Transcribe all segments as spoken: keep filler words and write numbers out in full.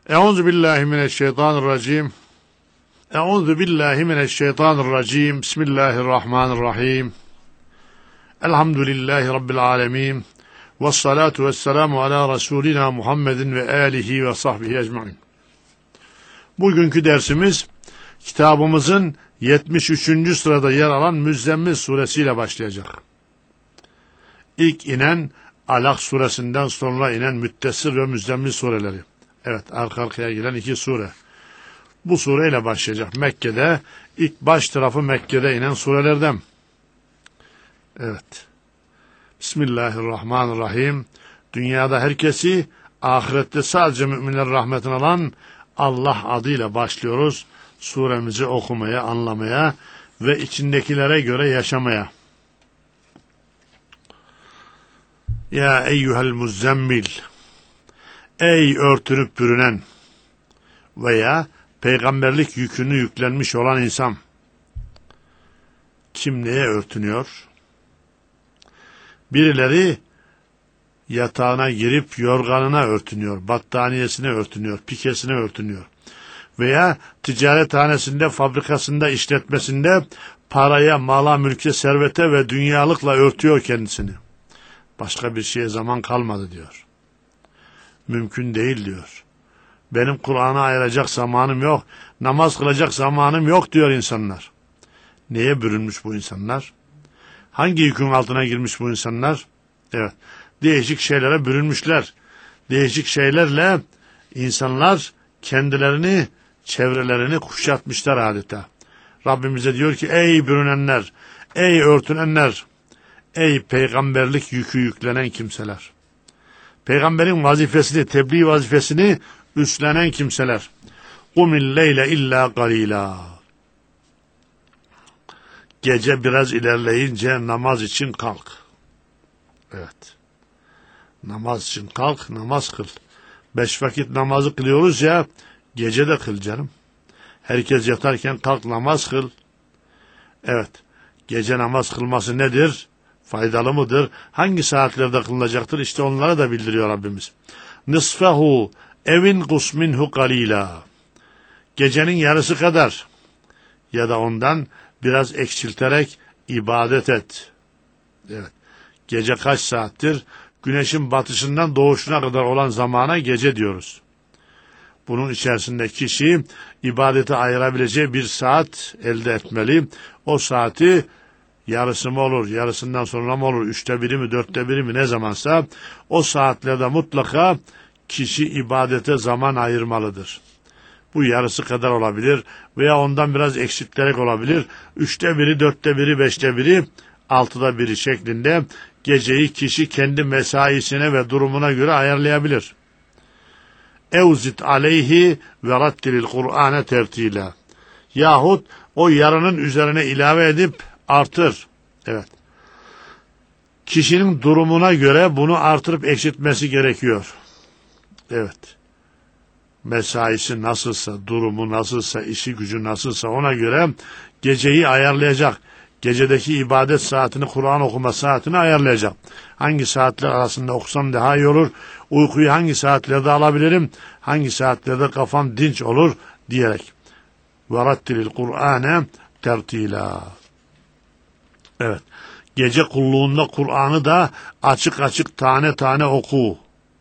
Euzu billahi mineşşeytanirracim. Euzu billahi mineşşeytanirracim. Bismillahirrahmanirrahim. Elhamdülillahi rabbil alamin. Ves salatu vesselamu ala Resulina Muhammedin ve alihi ve sahbihi ecmaîn. Bugünkü dersimiz kitabımızın yetmiş üçüncü sırada yer alan Müzzemmil suresiyle başlayacak. İlk inen Alak suresinden sonra inen Müddessir ve Müzzemmil sureleri. Evet, arka arkaya gelen iki sure. Bu sureyle başlayacak. Mekke'de, ilk baş tarafı Mekke'de inen surelerden. Evet. Bismillahirrahmanirrahim. Dünyada herkesi, ahirette sadece müminler rahmetine alan Allah adıyla başlıyoruz. Suremizi okumaya, anlamaya ve içindekilere göre yaşamaya. Ya eyyuhel muzzemmil. Ey örtünüp bürünen veya peygamberlik yükünü yüklenmiş olan insan. Kim neye örtünüyor? Birileri yatağına girip yorganına örtünüyor, battaniyesine örtünüyor, pikesine örtünüyor. Veya ticarethanesinde, fabrikasında, işletmesinde paraya, mala, mülke, servete ve dünyalıkla örtüyor kendisini. Başka bir şeye zaman kalmadı diyor. Mümkün değil diyor. Benim Kur'an'a ayıracak zamanım yok, namaz kılacak zamanım yok diyor insanlar. Neye bürünmüş bu insanlar? Hangi yükün altına girmiş bu insanlar? Evet, değişik şeylere bürünmüşler. Değişik şeylerle insanlar kendilerini, çevrelerini kuşatmışlar adeta. Rabbimize diyor ki, ey bürünenler, ey örtünenler, ey peygamberlik yükü yüklenen kimseler. Peygamberin vazifesini, tebliğ vazifesini üstlenen kimseler. Kumil leyle illa galila. Gece biraz ilerleyince namaz için kalk. Evet. Namaz için kalk, namaz kıl. Beş vakit namazı kılıyoruz ya, gece de kıl canım. Herkes yatarken kalk namaz kıl. Evet. Gece namaz kılması nedir? Faydalı mıdır? Hangi saatlerde kılınacaktır? İşte onlara da bildiriyor Rabbimiz. Nisfehu evin kusminhu galila. Gecenin yarısı kadar ya da ondan biraz eksilterek ibadet et. Evet. Gece kaç saattir? Güneşin batışından doğuşuna kadar olan zamana gece diyoruz. Bunun içerisinde kişi ibadete ayırabileceği bir saat elde etmeli. O saati yarısı mı olur, yarısından sonra mı olur, üçte biri mi, dörtte biri mi, ne zamansa o saatlerde mutlaka kişi ibadete zaman ayırmalıdır. Bu yarısı kadar olabilir veya ondan biraz eksilterek olabilir. Üçte biri, dörtte biri, beşte biri, altıda biri şeklinde geceyi kişi kendi mesaisine ve durumuna göre ayarlayabilir. Evzit aleyhi ve rattilil Kur'ane tertila. Yahut o yarının üzerine ilave edip artır. Evet. Kişinin durumuna göre bunu artırıp eksiltmesi gerekiyor. Evet. Mesaisi nasılsa, durumu nasılsa, işi gücü nasılsa ona göre geceyi ayarlayacak. Gecedeki ibadet saatini, Kur'an okuma saatini ayarlayacak. Hangi saatler arasında okusam daha iyi olur, uykuyu hangi saatlerde alabilirim, hangi saatlerde kafam dinç olur diyerek. وَرَتِّلِ الْقُرْآنَ تَرْتِيلًا. Evet. Gece kulluğunda Kur'an'ı da açık açık tane tane oku.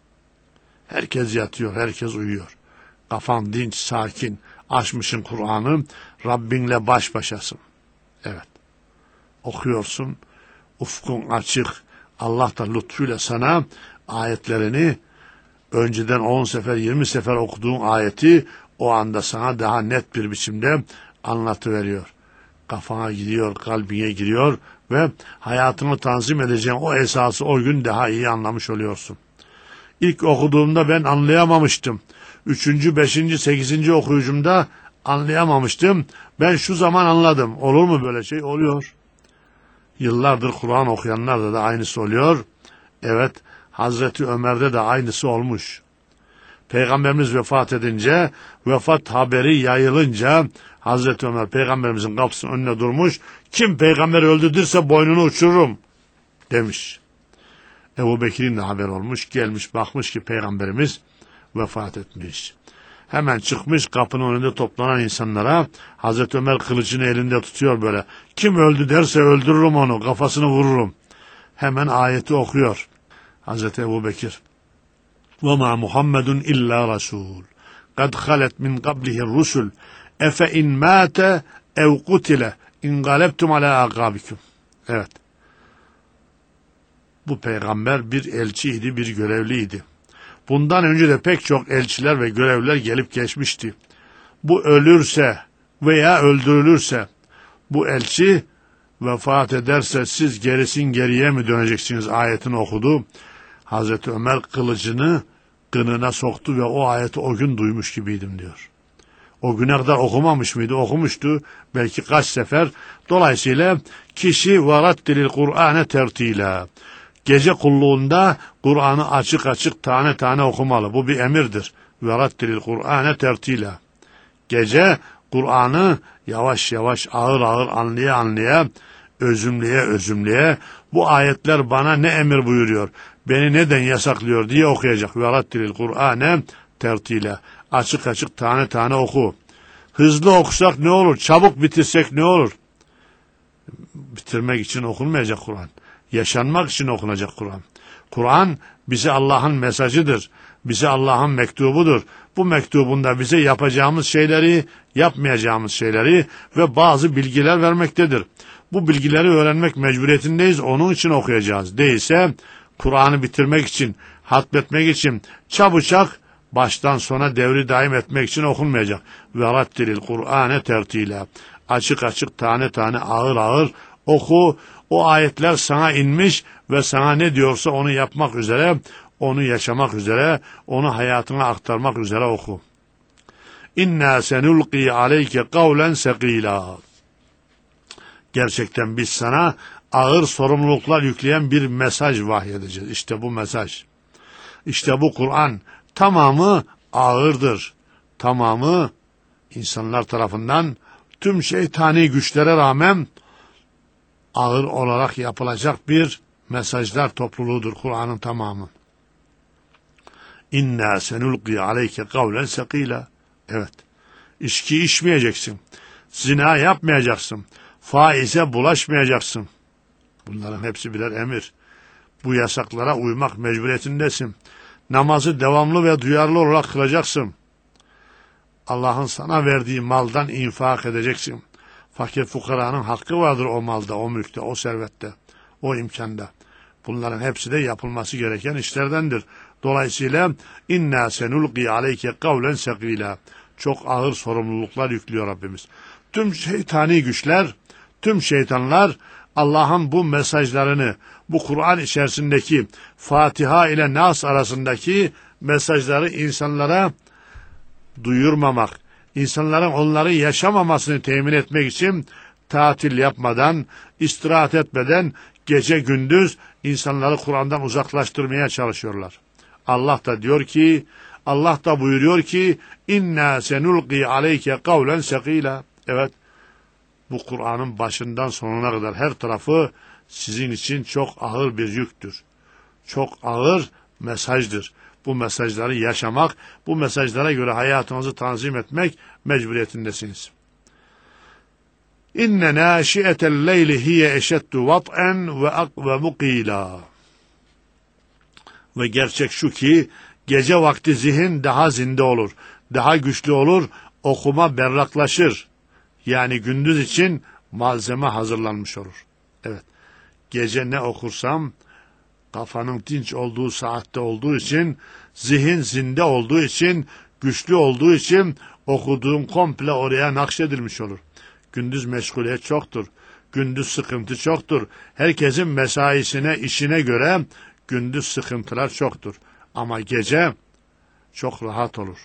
Herkes yatıyor, herkes uyuyor. Kafan dinç, sakin, açmışsın Kur'an'ı, Rabbinle baş başasın. Evet. Okuyorsun, ufkun açık, Allah da lütfuyla sana ayetlerini önceden on sefer, yirmi sefer okuduğun ayeti o anda sana daha net bir biçimde anlatıveriyor. Kafana gidiyor, kalbine giriyor ve hayatını tanzim edeceğin o esası o gün daha iyi anlamış oluyorsun. İlk okuduğumda ben anlayamamıştım. Üçüncü, beşinci, sekizinci okuyucumda anlayamamıştım. Ben şu zaman anladım. Olur mu böyle şey? Oluyor. Yıllardır Kur'an okuyanlarda da aynısı oluyor. Evet, Hazreti Ömer'de de aynısı olmuş. Peygamberimiz vefat edince, vefat haberi yayılınca Hazreti Ömer Peygamberimizin kapısının önüne durmuş. Kim peygamberi öldürdürse boynunu uçururum demiş. Ebu Bekir'in de haber olmuş. Gelmiş bakmış ki Peygamberimiz vefat etmiş. Hemen çıkmış kapının önünde toplanan insanlara, Hazreti Ömer kılıcını elinde tutuyor böyle. Kim öldü derse öldürürüm onu, kafasını vururum. Hemen ayeti okuyor Hazreti Ebubekir. وَمَا مُحَمَّدٌ اِلَّا رَسُولٌ قَدْ خَلَتْ مِنْ قَبْلِهِ الرُّسُلُ اَفَاِنْ مَاتَ اَوْ قُتِلَ اِنْقَلَبْتُمْ عَلَى اَقَابِكُمْ. Evet. Bu peygamber bir elçiydi, bir görevliydi. Bundan önce de pek çok elçiler ve görevliler gelip geçmişti. Bu ölürse veya öldürülürse, bu elçi vefat ederse siz gerisin geriye mi döneceksiniz ayetini okudu. Hazreti Ömer kılıcını kınına soktu ve o ayeti o gün duymuş gibiydim diyor. O güne kadar okumamış mıydı? Okumuştu. Belki kaç sefer. Dolayısıyla kişi varattilil Kur'ane tertila. Gece kulluğunda Kur'an'ı açık açık tane tane okumalı. Bu bir emirdir. Verattilil Kur'ane tertila. Gece Kur'an'ı yavaş yavaş ağır ağır anlaya anlaya, özümleye özümleye, bu ayetler bana ne emir buyuruyor, beni neden yasaklıyor diye okuyacak. Verattilil Kur'ane tertila. Açık açık tane tane oku. Hızlı okusak ne olur? Çabuk bitirsek ne olur? Bitirmek için okunmayacak Kur'an. Yaşanmak için okunacak Kur'an. Kur'an bize Allah'ın mesajıdır. Bize Allah'ın mektubudur. Bu mektubunda bize yapacağımız şeyleri, yapmayacağımız şeyleri ve bazı bilgiler vermektedir. Bu bilgileri öğrenmek mecburiyetindeyiz. Onun için okuyacağız. Değilse Kur'an'ı bitirmek için, hatmetmek için çabucak baştan sona devri daim etmek için okunmayacak. Ve rattilil Kur'ane tertila. Açık açık tane tane ağır ağır oku. O ayetler sana inmiş ve sana ne diyorsa onu yapmak üzere, onu yaşamak üzere, onu hayatına aktarmak üzere oku. İnna senulqi aleyke kavlen sekila. Gerçekten biz sana ağır sorumluluklar yükleyen bir mesaj vahyedeceğiz. İşte bu mesaj. İşte bu Kur'an tamamı ağırdır. Tamamı insanlar tarafından tüm şeytani güçlere rağmen ağır olarak yapılacak bir mesajlar topluluğudur Kur'an'ın tamamı. İnna senulqi aleyke kavlen sekila. Evet. İçki içmeyeceksin. Zina yapmayacaksın. Faize bulaşmayacaksın. Bunların hepsi birer emir. Bu yasaklara uymak mecburiyetindesin. Namazı devamlı ve duyarlı olarak kılacaksın. Allah'ın sana verdiği maldan infak edeceksin. Fakir fukaranın hakkı vardır o malda, o mülkte, o servette, o imkanda. Bunların hepsi de yapılması gereken işlerdendir. Dolayısıyla inna senulqi aleyke kavlen sekila. Çok ağır sorumluluklar yüklüyor Rabbimiz. Tüm şeytani güçler, tüm şeytanlar Allah'ın bu mesajlarını, bu Kur'an içerisindeki Fatiha ile Nas arasındaki mesajları insanlara duyurmamak, insanların onları yaşamamasını temin etmek için tatil yapmadan, istirahat etmeden gece gündüz insanları Kur'an'dan uzaklaştırmaya çalışıyorlar. Allah da diyor ki, Allah da buyuruyor ki inna senulqi aleyke kavlen sekila. Evet, bu Kur'an'ın başından sonuna kadar her tarafı sizin için çok ağır bir yüktür. Çok ağır mesajdır. Bu mesajları yaşamak, bu mesajlara göre hayatınızı tanzim etmek mecburiyetindesiniz. İnne nâşiyetel leyli hiye eşeddu vat'en ve akvemu qîlâ. Ve gerçek şu ki gece vakti zihin daha zinde olur, daha güçlü olur, okuma berraklaşır. Yani gündüz için malzeme hazırlanmış olur. Evet, gece ne okursam kafanın dinç olduğu saatte olduğu için, zihin zinde olduğu için, güçlü olduğu için okuduğum komple oraya nakşedilmiş olur. Gündüz meşguliyet çoktur. Gündüz sıkıntı çoktur. Herkesin mesaisine, işine göre gündüz sıkıntılar çoktur. Ama gece çok rahat olur.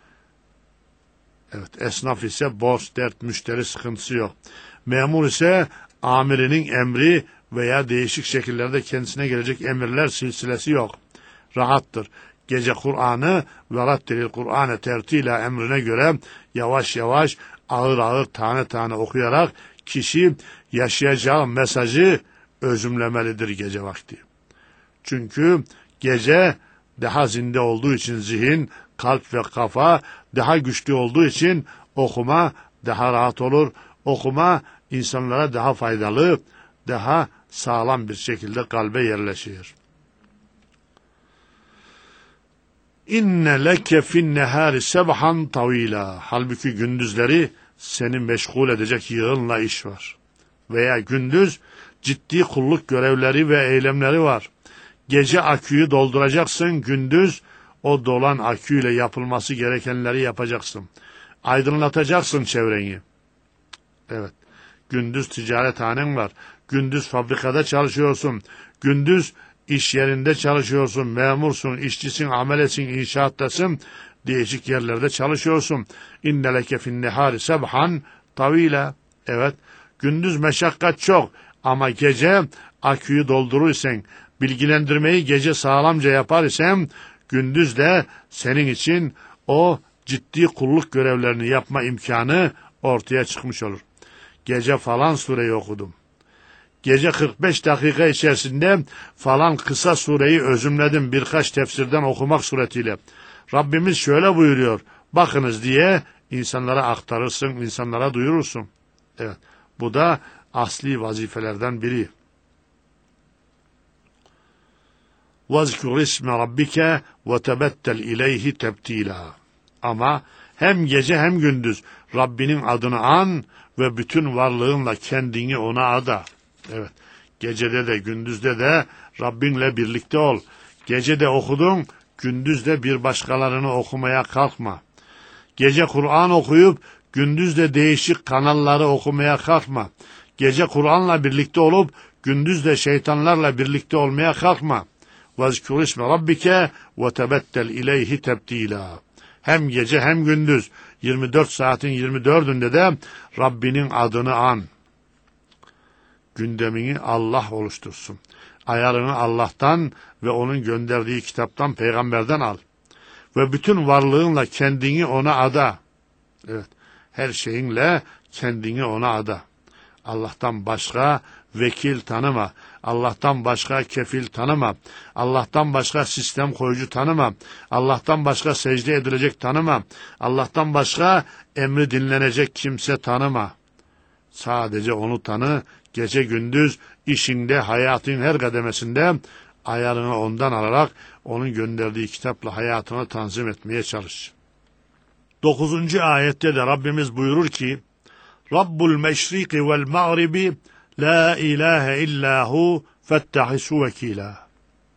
Evet, esnaf ise borç, dert, müşteri sıkıntısı yok. Memur ise amirinin emri veya değişik şekillerde kendisine gelecek emirler silsilesi yok. Rahattır. Gece Kur'an'ı ve rattilil Kur'ane tertila emrine göre yavaş yavaş, ağır ağır, tane tane okuyarak kişi yaşayacağı mesajı özümlemelidir gece vakti. Çünkü gece daha zinde olduğu için zihin, kalp ve kafa daha güçlü olduğu için okuma daha rahat olur. Okuma insanlara daha faydalı, daha sağlam bir şekilde kalbe yerleşir. İnne leke fin nehari sebhan tavila. Halbuki gündüzleri seni meşgul edecek yığınla iş var. Veya gündüz ciddi kulluk görevleri ve eylemleri var. Gece aküyü dolduracaksın, gündüz o dolan aküyle yapılması gerekenleri yapacaksın. Aydınlatacaksın çevreni. Evet, gündüz ticarethanen var. Gündüz fabrikada çalışıyorsun. Gündüz iş yerinde çalışıyorsun. Memursun, işçisin, amelesin, inşaattasın. Değişik yerlerde çalışıyorsun. İnne leke fin nehari sebhan tavila. Evet, gündüz meşakkat çok ama gece aküyü doldurursan, bilgilendirmeyi gece sağlamca yapar isen, gündüz de senin için o ciddi kulluk görevlerini yapma imkanı ortaya çıkmış olur. Gece falan sureyi okudum. Gece kırk beş dakika içerisinde falan kısa sureyi özümledim birkaç tefsirden okumak suretiyle. Rabbimiz şöyle buyuruyor, bakınız diye insanlara aktarırsın, insanlara duyurursun. Evet, bu da asli vazifelerden biri. وَذْكُرِ اسْمَ رَبِّكَ وَتَبَتَّلْ اِلَيْهِ تَبْتِيلًا. Ama hem gece hem gündüz Rabbinin adını an ve bütün varlığınla kendini ona ada. Evet, gecede de gündüzde de Rabbinle birlikte ol. Gecede okudun, gündüzde bir başkalarını okumaya kalkma. Gece Kur'an okuyup gündüz de değişik kanalları okumaya kalkma. Gece Kur'an'la birlikte olup gündüz de şeytanlarla birlikte olmaya kalkma. وَذْكُرِ اسْمَ رَبِّكَ وَتَبَتَّلْ اِلَيْهِ تَبْتِيلًا. Hem gece hem gündüz yirmi dört saatin yirmi dördünde de Rabbinin adını an. Gündemini Allah oluştursun. Ayarını Allah'tan ve onun gönderdiği kitaptan, peygamberden al. Ve bütün varlığınla kendini ona ada. Evet, her şeyinle kendini ona ada. Allah'tan başka vekil tanıma. Allah'tan başka kefil tanıma. Allah'tan başka sistem koyucu tanıma. Allah'tan başka secde edilecek tanıma. Allah'tan başka emri dinlenecek kimse tanıma. Sadece onu tanı, gece gündüz işinde, hayatın her kademesinde ayarını ondan alarak onun gönderdiği kitapla hayatını tanzim etmeye çalış. Dokuzuncu ayette de Rabbimiz buyurur ki, Rabbul meşriki vel mağribi la ilahe illahu fettehisu vekila.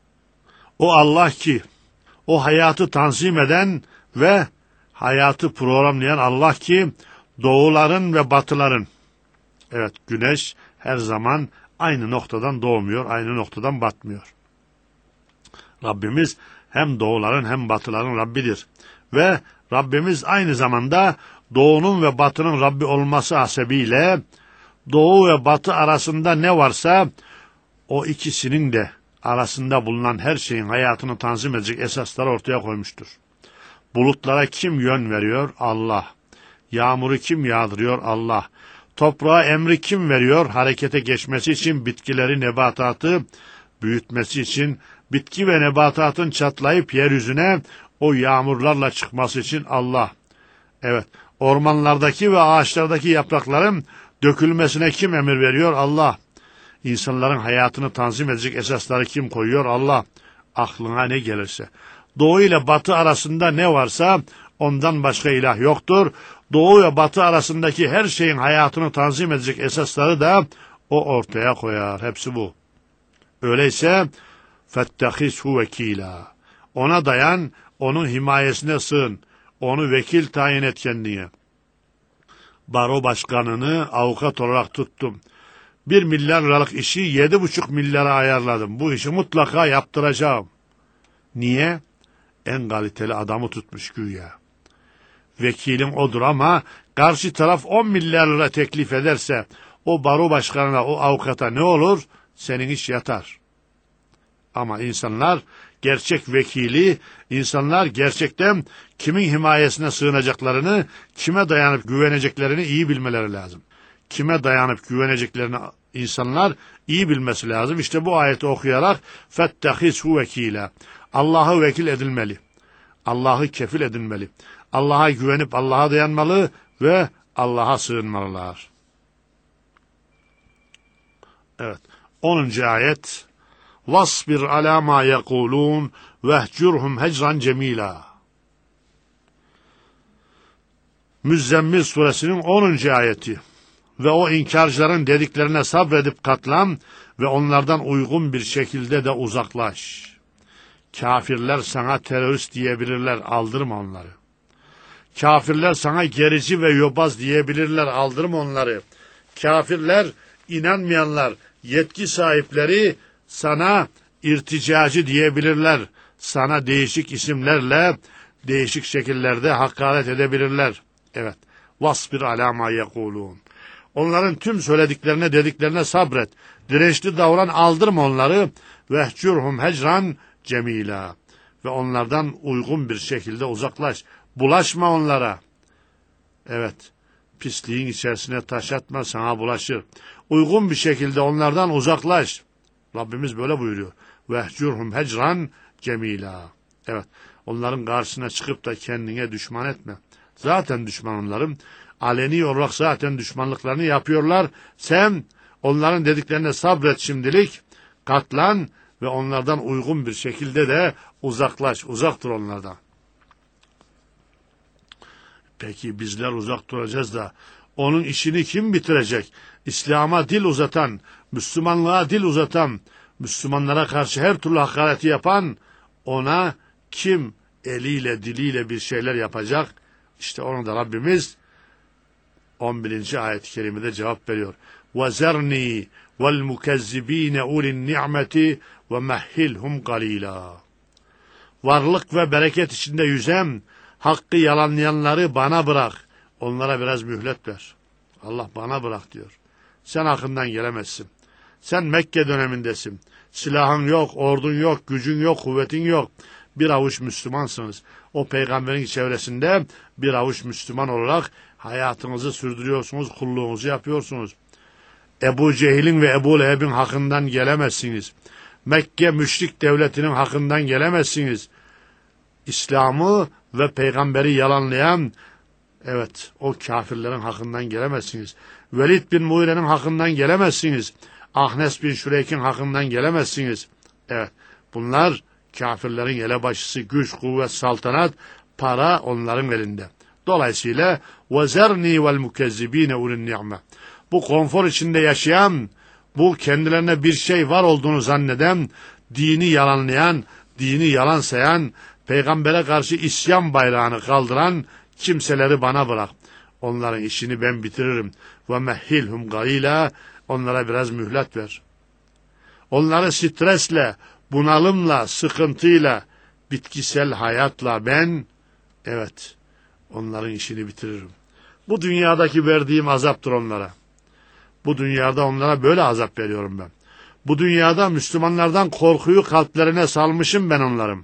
O Allah ki, o hayatı tanzim eden ve hayatı programlayan Allah ki, doğuların ve batıların, evet, güneş her zaman aynı noktadan doğmuyor, aynı noktadan batmıyor. Rabbimiz hem doğuların hem batıların Rabbidir. Ve Rabbimiz aynı zamanda doğunun ve batının Rabbi olması hasebiyle doğu ve batı arasında ne varsa o ikisinin de arasında bulunan her şeyin hayatını tanzim edecek esasları ortaya koymuştur. Bulutlara kim yön veriyor? Allah. Yağmuru kim yağdırıyor? Allah. Toprağa emri kim veriyor? Harekete geçmesi için, bitkileri, nebatatı büyütmesi için, bitki ve nebatatın çatlayıp yeryüzüne o yağmurlarla çıkması için Allah. Evet, ormanlardaki ve ağaçlardaki yaprakların dökülmesine kim emir veriyor? Allah. İnsanların hayatını tanzim edecek esasları kim koyuyor? Allah. Aklına ne gelirse. Doğu ile batı arasında ne varsa ondan başka ilah yoktur. Doğu ve batı arasındaki her şeyin hayatını tanzim edecek esasları da o ortaya koyar. Hepsi bu. Öyleyse fettehizhu vekila. Ona dayan, onun himayesine sığın. Onu vekil tayin et kendine. Baro başkanını avukat olarak tuttum. Bir milyar liralık işi yedi buçuk milyara ayarladım. Bu işi mutlaka yaptıracağım. Niye? En kaliteli adamı tutmuş güya. Vekilim odur ama karşı taraf on milyar lira teklif ederse o baro başkanına, o avukata ne olur? Senin iş yatar. Ama insanlar gerçek vekili, insanlar gerçekten kimin himayesine sığınacaklarını, kime dayanıp güveneceklerini iyi bilmeleri lazım. Kime dayanıp güveneceklerini insanlar iyi bilmesi lazım. İşte bu ayeti okuyarak fettehizhu vekila. Allah'ı vekil edilmeli. Allah'ı kefil edinmeli. Allah'a güvenip Allah'a dayanmalı ve Allah'a sığınmalılar. Evet. onuncu ayet. Vasbir ala ma yekulun vehcurhum hecran cemila. Müzzemmil suresinin onuncu ayeti. Ve o inkarcıların dediklerine sabredip katlan ve onlardan uygun bir şekilde de uzaklaş. Kafirler sana terörist diyebilirler, aldırma onları. Kafirler sana gerici ve yobaz diyebilirler, aldırma onları. Kafirler, inanmayanlar, yetki sahipleri sana irticacı diyebilirler. Sana değişik isimlerle, değişik şekillerde hakaret edebilirler. Evet. Vasbir ala ma yekulun. Onların tüm söylediklerine, dediklerine sabret. Dirençli davran, aldırma onları. Vehcurhum hecran cemila. Ve onlardan uygun bir şekilde uzaklaş. Bulaşma onlara. Evet. Pisliğin içerisine taş atma, sana bulaşır. Uygun bir şekilde onlardan uzaklaş. Rabbimiz böyle buyuruyor. Vehcurhum hecran cemila. Evet. Onların karşısına çıkıp da kendine düşman etme. Zaten düşman onların. Aleni olarak zaten düşmanlıklarını yapıyorlar. Sen onların dediklerine sabret şimdilik. Katlan ve onlardan uygun bir şekilde de uzaklaş. Uzak dur onlardan. Peki bizler uzak duracağız da onun işini kim bitirecek? İslam'a dil uzatan, Müslümanlığa dil uzatan, Müslümanlara karşı her türlü hakareti yapan, ona kim eliyle diliyle bir şeyler yapacak? İşte onu da Rabbimiz on birinci ayet-i kerimede cevap veriyor. وَزَرْنِي وَالْمُكَذِّب۪ينَ اُولِ النِّعْمَةِ وَمَهِّلْهُمْ قَلِيلًا. Varlık ve bereket içinde yüzen, hakkı yalanlayanları bana bırak. Onlara biraz mühlet ver. Allah bana bırak diyor. Sen hakkından gelemezsin. Sen Mekke dönemindesin. Silahın yok, ordun yok, gücün yok, kuvvetin yok. Bir avuç Müslümansınız. O peygamberin çevresinde bir avuç Müslüman olarak hayatınızı sürdürüyorsunuz, kulluğunuzu yapıyorsunuz. Ebu Cehil'in ve Ebu Leheb'in hakkından gelemezsiniz. Mekke müşrik devletinin hakkından gelemezsiniz. İslam'ı ve peygamberi yalanlayan, evet, o kafirlerin hakkından gelemezsiniz. Velid bin Muire'nin hakkından gelemezsiniz. Ahnes bin Şureyk'in hakkından gelemezsiniz. Evet, bunlar kafirlerin elebaşısı, güç, kuvvet, saltanat, para onların elinde. Dolayısıyla وَزَرْنِي وَالْمُكَذِّب۪ينَ اُلُ النِّعْمَةِ. Bu konfor içinde yaşayan, bu kendilerine bir şey var olduğunu zanneden, dini yalanlayan, dini yalan sayan, peygambere karşı isyan bayrağını kaldıran kimseleri bana bırak. Onların işini ben bitiririm. وَمَهِّلْهُمْ قَلِيلًا. Onlara biraz mühlet ver. Onları stresle, bunalımla, sıkıntıyla, bitkisel hayatla ben, evet, onların işini bitiririm. Bu dünyadaki verdiğim azaptır onlara. Bu dünyada onlara böyle azap veriyorum ben. Bu dünyada Müslümanlardan korkuyu kalplerine salmışım ben onların.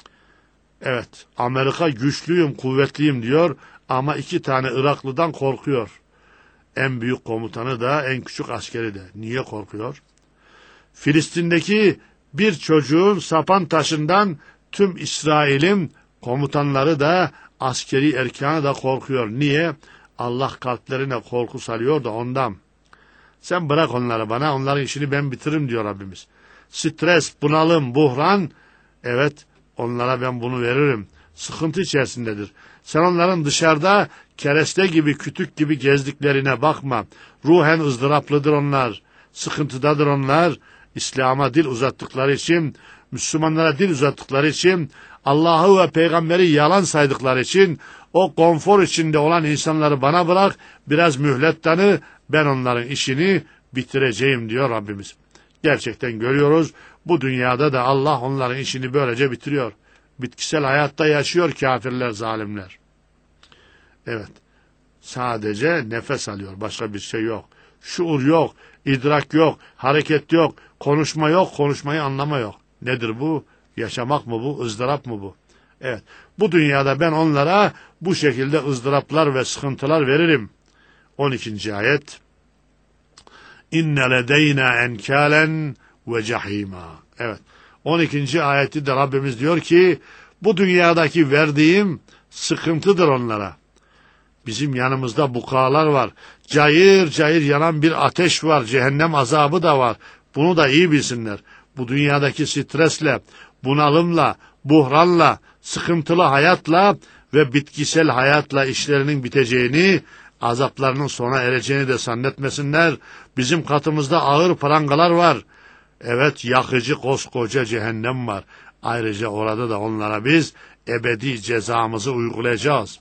Evet, Amerika güçlüyüm, kuvvetliyim diyor ama iki tane Iraklıdan korkuyor. En büyük komutanı da, en küçük askeri de. Niye korkuyor? Filistin'deki bir çocuğun sapan taşından tüm İsrail'in komutanları da, askeri erkanı da korkuyor. Niye? Allah kalplerine korku salıyor da ondan. Sen bırak onları bana, onların işini ben bitiririm diyor Rabbimiz. Stres, bunalım, buhran, evet, onlara ben bunu veririm. Sıkıntı içerisindedir. Sen onların dışarıda kereste gibi, kütük gibi gezdiklerine bakma. Ruhen ızdıraplıdır onlar. Sıkıntıdadır onlar. İslam'a dil uzattıkları için, Müslümanlara dil uzattıkları için, Allah'ı ve peygamberi yalan saydıkları için, o konfor içinde olan insanları bana bırak, biraz mühlet tanı, ben onların işini bitireceğim diyor Rabbimiz. Gerçekten görüyoruz, bu dünyada da Allah onların işini böylece bitiriyor. Bitkisel hayatta yaşıyor kafirler, zalimler. Evet, sadece nefes alıyor, başka bir şey yok. Şuur yok, idrak yok, hareket yok, konuşma yok, konuşmayı anlama yok. Nedir bu? Yaşamak mı bu? ızdırap mı bu? Evet, bu dünyada ben onlara bu şekilde ızdıraplar ve sıkıntılar veririm. on ikinci ayet. İnne ledeyna enkâlen ve cahîmâ. Evet, on ikinci ayeti de Rabbimiz diyor ki, Bu dünyadaki verdiğim sıkıntıdır onlara. Bizim yanımızda bukalar var. Cayır cayır yanan bir ateş var. Cehennem azabı da var. Bunu da iyi bilsinler. Bu dünyadaki stresle, bunalımla, buhranla, sıkıntılı hayatla ve bitkisel hayatla işlerinin biteceğini, azaplarının sona ereceğini de zannetmesinler. Bizim katımızda ağır prangalar var. Evet, yakıcı koskoca cehennem var. Ayrıca orada da onlara biz ebedi cezamızı uygulayacağız.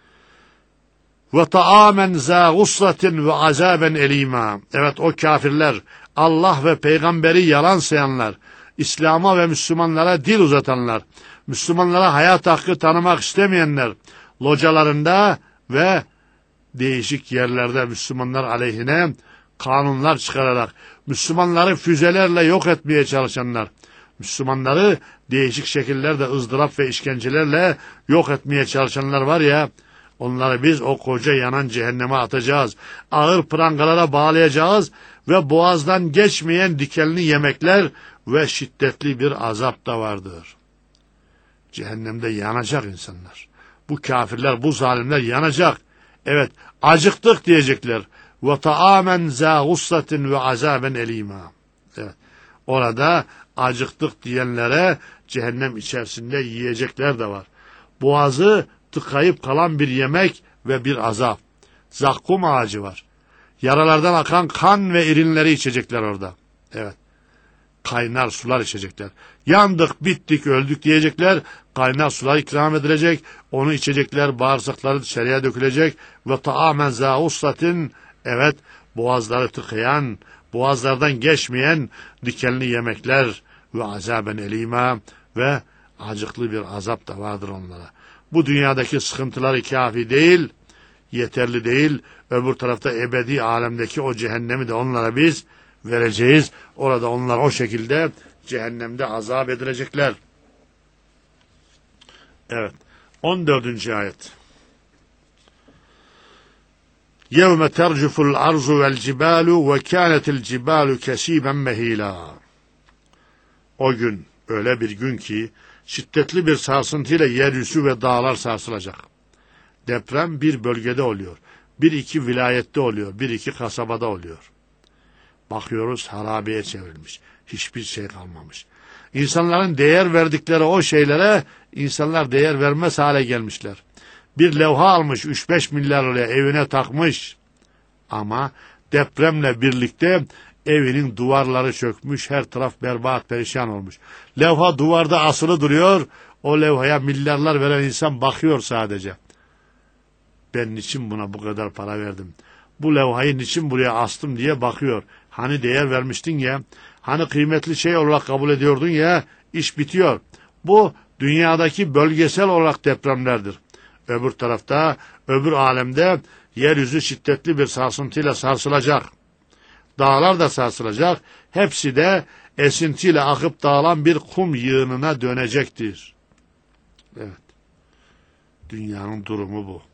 Ve taamen za gussatin ve azaben elima. Evet, o kafirler, Allah ve peygamberi yalan sayanlar, İslam'a ve Müslümanlara dil uzatanlar, Müslümanlara hayat hakkı tanımak istemeyenler, localarında ve değişik yerlerde Müslümanlar aleyhine kanunlar çıkararak, Müslümanları füzelerle yok etmeye çalışanlar, Müslümanları değişik şekillerde ızdırap ve işkencelerle yok etmeye çalışanlar var ya, onları biz o koca yanan cehenneme atacağız. Ağır prangalara bağlayacağız ve boğazdan geçmeyen dikenli yemekler ve şiddetli bir azap da vardır. Cehennemde yanacak insanlar. Bu kafirler, bu zalimler yanacak. Evet, acıktık diyecekler. Ve taamen za gussatin ve azaben elima. Evet. Orada acıktık diyenlere cehennem içerisinde yiyecekler de var. Boğazı tıkayıp kalan bir yemek ve bir azap. Zakkum ağacı var. Yaralardan akan kan ve irinleri içecekler orada. Evet. Kaynar sular içecekler. Yandık, bittik, öldük diyecekler. Kaynar sular ikram edilecek. Onu içecekler, bağırsakları dışarıya dökülecek. Ve taamen za ussatin. Evet, boğazları tıkayan, boğazlardan geçmeyen dikenli yemekler ve azaben elima ve acıklı bir azap da vardır onlara. Bu dünyadaki sıkıntıları kafi değil, yeterli değil. Öbür tarafta ebedi alemdeki o cehennemi de onlara biz vereceğiz. Orada onlar o şekilde cehennemde azap edilecekler. Evet. on dördüncü ayet. يَوْمَ تَرْجُفُ الْأَرْضُ وَالْجِبَالُ وَكَانَتِ الْجِبَالُ كَسِيبًا مَهِيلًا. O gün, öyle bir gün ki, şiddetli bir sarsıntıyla yeryüzü ve dağlar sarsılacak. Deprem bir bölgede oluyor. Bir iki vilayette oluyor. Bir iki kasabada oluyor. Bakıyoruz harabeye çevrilmiş. Hiçbir şey kalmamış. İnsanların değer verdikleri o şeylere insanlar değer vermez hale gelmişler. Bir levha almış üç beş milyar liraya evine takmış. Ama depremle birlikte evinin duvarları çökmüş, her taraf berbat perişan olmuş. Levha duvarda asılı duruyor, o levhaya milyarlar veren insan bakıyor sadece. Ben niçin buna bu kadar para verdim? Bu levhayı niçin buraya astım diye bakıyor. Hani değer vermiştin ya, hani kıymetli şey olarak kabul ediyordun ya, iş bitiyor. Bu dünyadaki bölgesel olarak depremlerdir. Öbür tarafta, öbür alemde yeryüzü şiddetli bir sarsıntıyla sarsılacak. Dağlar da sarsılacak. Hepsi de esintiyle akıp dağılan bir kum yığınına dönecektir. Evet. Dünyanın durumu bu.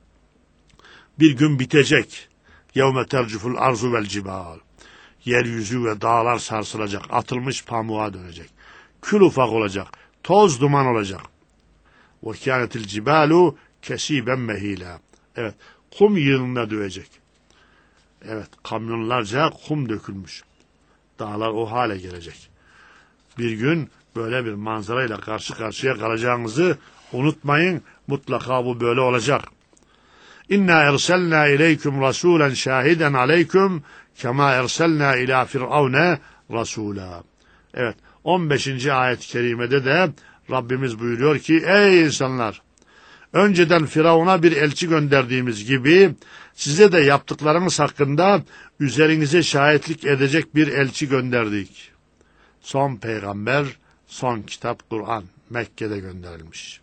Bir gün bitecek. يَوْمَ تَرْجُفُ الْاَرْضُ وَالْجِبَالُ. Yeryüzü ve dağlar sarsılacak. Atılmış pamuğa dönecek. Kül ufak olacak. Toz duman olacak. وَكَانَتِ الْجِبَالُ كَسِيبًا مَهِيلًا. Evet. Kum yığınına dövecek. Evet. Kamyonlarca kum dökülmüş. Dağlar o hale gelecek. Bir gün böyle bir manzarayla karşı karşıya kalacağınızı unutmayın. Mutlaka bu böyle olacak. İnna erselna ileykum rasulen şahiden aleykum kema erselna ila firavune rasula. Evet, on beşinci ayet-i kerimede de Rabbimiz buyuruyor ki ey insanlar, önceden Firavun'a bir elçi gönderdiğimiz gibi size de yaptıklarınız hakkında üzerinize şahitlik edecek bir elçi gönderdik. Son peygamber, son kitap Kur'an Mekke'de gönderilmiş.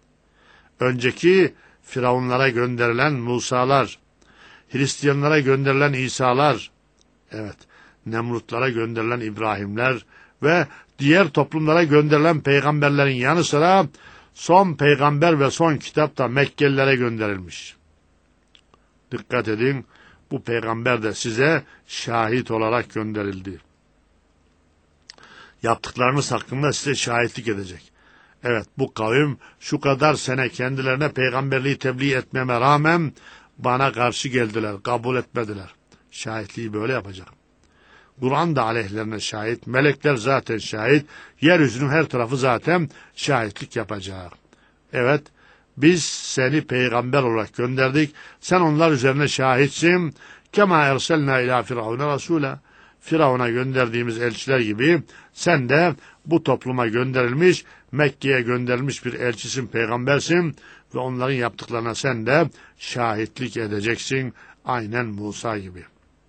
Önceki Firavunlara gönderilen Musa'lar, Hristiyanlara gönderilen İsa'lar, evet, Nemrutlara gönderilen İbrahimler ve diğer toplumlara gönderilen peygamberlerin yanı sıra son peygamber ve son kitap da Mekkelilere gönderilmiş. Dikkat edin, bu peygamber de size şahit olarak gönderildi. Yaptıklarınız hakkında size şahitlik edecek. Evet, bu kavim şu kadar sene kendilerine peygamberliği tebliğ etmeme rağmen bana karşı geldiler, kabul etmediler. Şahitliği böyle yapacak. Kur'an da aleyhlerine şahit, melekler zaten şahit, yeryüzünün her tarafı zaten şahitlik yapacak. Evet, biz seni peygamber olarak gönderdik, sen onlar üzerine şahitsin. Kema erselna ila firavune rasula. Firavun'a gönderdiğimiz elçiler gibi sen de bu topluma gönderilmiş, Mekke'ye gönderilmiş bir elçisin, peygambersin ve onların yaptıklarına sen de şahitlik edeceksin, aynen Musa gibi.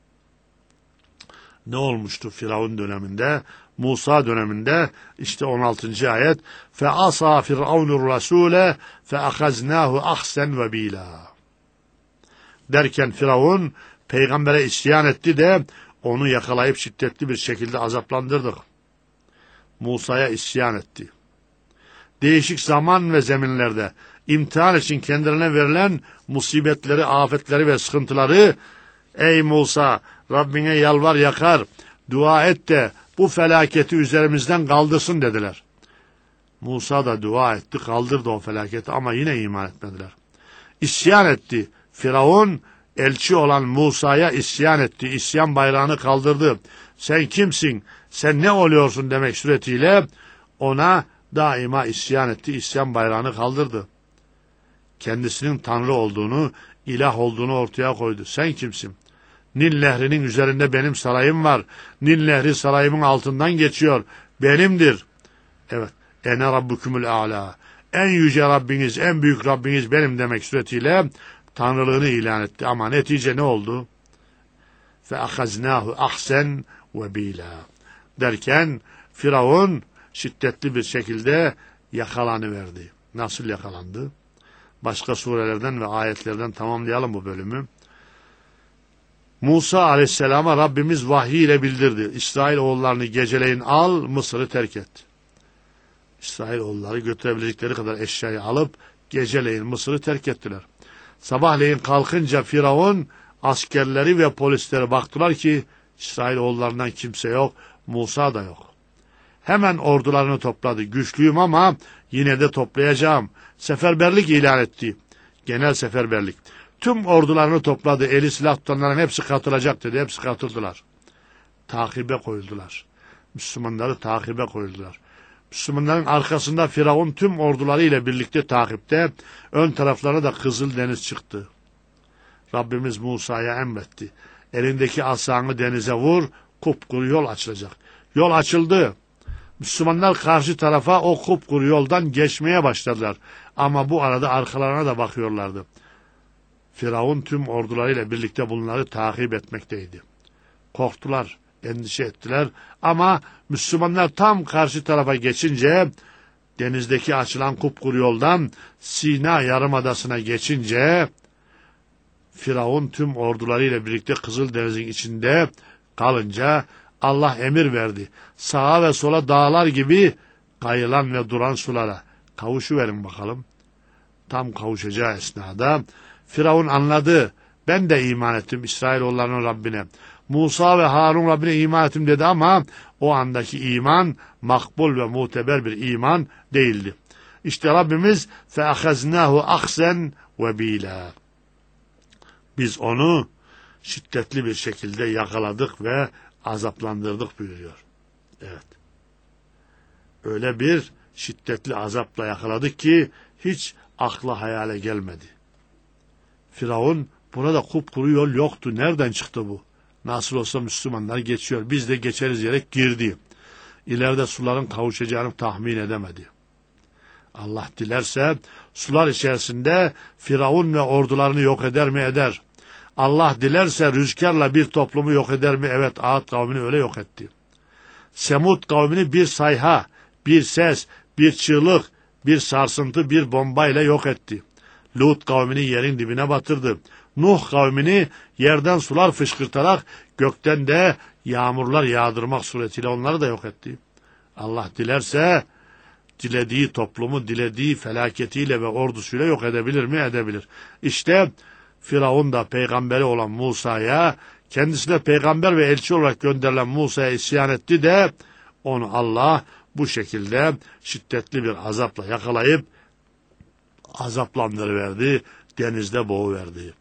Ne olmuştu Firavun döneminde? Musa döneminde işte on altıncı ayet fe asa firavunur rasule fe ahaznahu ahsen ve bila. Derken Firavun peygambere isyan etti de onu yakalayıp şiddetli bir şekilde azaplandırdık. Musa'ya isyan etti. Değişik zaman ve zeminlerde imtihan için kendilerine verilen musibetleri, afetleri ve sıkıntıları, ey Musa, Rabbine yalvar yakar, dua et de bu felaketi üzerimizden kaldırsın dediler. Musa da dua etti, kaldırdı o felaketi ama yine iman etmediler. İsyan etti. Firavun elçi olan Musa'ya isyan etti. İsyan bayrağını kaldırdı. Sen kimsin? Sen ne oluyorsun demek suretiyle ona daima isyan etti. İsyan bayrağını kaldırdı. Kendisinin Tanrı olduğunu, ilah olduğunu ortaya koydu. Sen kimsin? Nil Nehri'nin üzerinde benim sarayım var. Nil Nehri sarayımın altından geçiyor. Benimdir. Evet. Ene rabbukumul a'la. En yüce Rabbiniz, en büyük Rabbiniz benim demek suretiyle Tanrılığını ilan etti. Ama netice ne oldu? Fe ahaznahu ahsen ve bila. Derken Firavun şiddetli bir şekilde yakalanıverdi. Nasıl yakalandı? Başka surelerden ve ayetlerden tamamlayalım bu bölümü. Musa aleyhisselama Rabbimiz vahiy ile bildirdi. İsrailoğullarını geceleyin al, Mısır'ı terk et. İsrailoğulları götürebilecekleri kadar eşyayı alıp geceleyin Mısır'ı terk ettiler. Sabahleyin kalkınca Firavun askerleri ve polisleri baktılar ki İsrailoğullarından kimse yok, Musa da yok. Hemen ordularını topladı. Güçlüyüm ama yine de toplayacağım. Seferberlik ilan etti. Genel seferberlik. Tüm ordularını topladı. Eli silah tutanların hepsi katılacak dedi. Hepsi katıldılar. Takibe koyuldular. Müslümanları takibe koyuldular. Müslümanların arkasında Firavun tüm orduları ile birlikte takipte. Ön taraflarına da Kızıldeniz çıktı. Rabbimiz Musa'ya emretti. Elindeki asanı denize vur, kupkuru yol açılacak. Yol açıldı. Müslümanlar karşı tarafa o kupkuru yoldan geçmeye başladılar. Ama bu arada arkalarına da bakıyorlardı. Firavun tüm ordularıyla birlikte bunları takip etmekteydi. Korktular, endişe ettiler ama Müslümanlar tam karşı tarafa geçince, denizdeki açılan kupkuru yoldan Sina Yarımadası'na geçince, Firavun tüm ordularıyla birlikte Kızıldeniz'in içinde kalınca Allah emir verdi. Sağa ve sola dağlar gibi kayılan ve duran sulara kavuşuverin bakalım. Tam kavuşacağı esnada Firavun anladı. Ben de iman ettim İsrailoğullarının Rabbine. Musa ve Harun Rabbine iman ettim dedi ama o andaki iman makbul ve muteber bir iman değildi. İşte Rabbimiz فَاَخَزْنَاهُ ahsen ve bila. Biz onu şiddetli bir şekilde yakaladık ve azaplandırdık buyuruyor. Evet. Öyle bir şiddetli azapla yakaladık ki hiç akla hayale gelmedi. Firavun burada kupkuru yol yoktu. Nereden çıktı bu? Nasıl olsa Müslümanlar geçiyor. Biz de geçeriz diyerek girdi. İleride suların kavuşacağını tahmin edemedi. Allah dilerse sular içerisinde Firavun ve ordularını yok eder mi eder. Allah dilerse rüzgarla bir toplumu yok eder mi? Evet, Ad kavmini öyle yok etti. Semud kavmini bir sayha, bir ses, bir çığlık, bir sarsıntı, bir bombayla yok etti. Lut kavmini yerin dibine batırdı. Nuh kavmini yerden sular fışkırtarak gökten de yağmurlar yağdırmak suretiyle onları da yok etti. Allah dilerse dilediği toplumu dilediği felaketiyle ve ordusuyla yok edebilir mi? Edebilir. İşte Firavun da peygamberi olan Musa'ya, kendisine peygamber ve elçi olarak gönderilen Musa'ya isyan etti de onu Allah bu şekilde şiddetli bir azapla yakalayıp azaplandırıverdi, denizde boğuverdi.